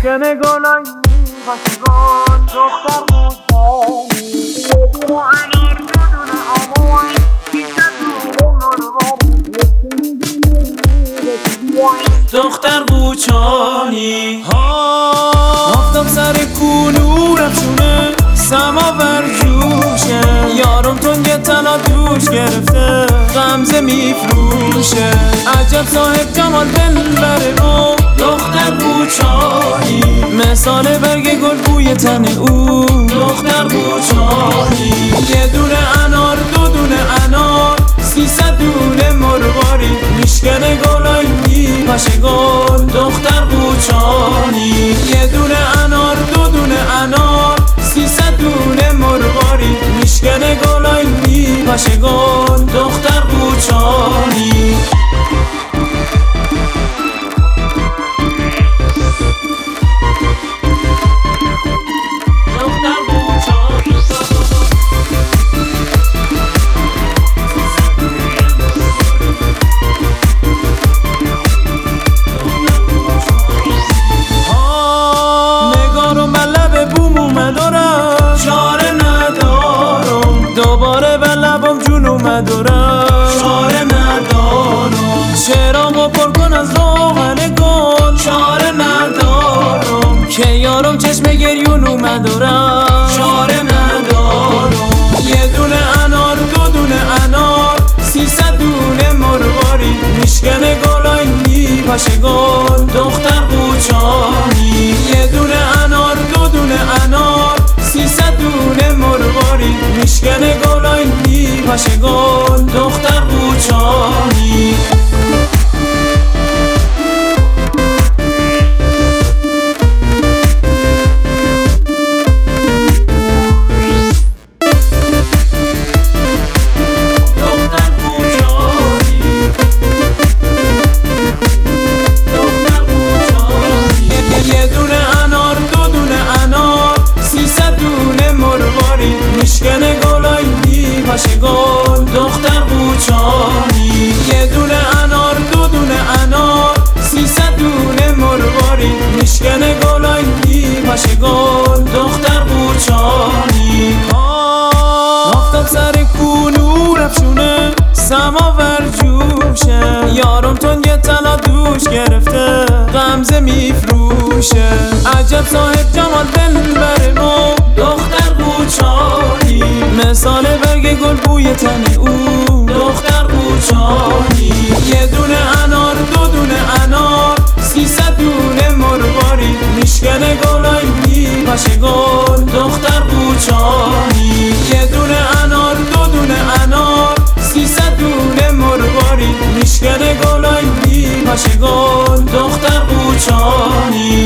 میشکنه گلای پشگان دختر بوشانی یه دونه انار بدونه آمون دختر بوچانی آفتاب سر کلورم شونه سماور جوشه یارم تنگ تلا دوش گرفته غمزه میفروشه عجب صاحب جمال دلبره و دختر بوچانی مثال برگ گل بوی تن او دختر بوچانی یه دونه انار دو دونه انار 300 دونه مرواری میشکنه گلای میپاشه گل دختر بوچانی یه دونه انار دو دونه انار 300 دونه مرواری میشکنه گلای میپاشه گل دختر بوچانی دوباره به لبم جون اومدارم چاره ندارم چرامو پر کن از روغن گل چاره ندارم که یارم چشم گریون اومدارم چاره ندارم یه دونه انار دو دونه انار 300 دونه مرواری میشکنه گلای میپاشه گل دختر بوچانی یه دونه انار دو دونه انار 300 دونه مرواری میشکنه گلای میپاشه گل دختر بوچانی میشکنه گلای میپاشه گل دختر بوچانی یه دونه انار دو دونه انار 300 دونه مرواری میشکنه گلای میپاشه گل دختر بوچانی آفتاب سر کلورم شونه سماور جوشه یارم تنگ تلا دوش گرفته غمزه میفروشه عجب صاحب جمال دلبره و دختر بوچانی مثال برگ گل بوی تن او دختر بوچانی یه دونه انار دو دونه انار 300 دونه مرواری میشکنه گلای میپاشه گل دختر بوچانی یه دونه انار دو دونه انار 300 دونه مرواری میشکنه گلای میپاشه گل دختر بوچانی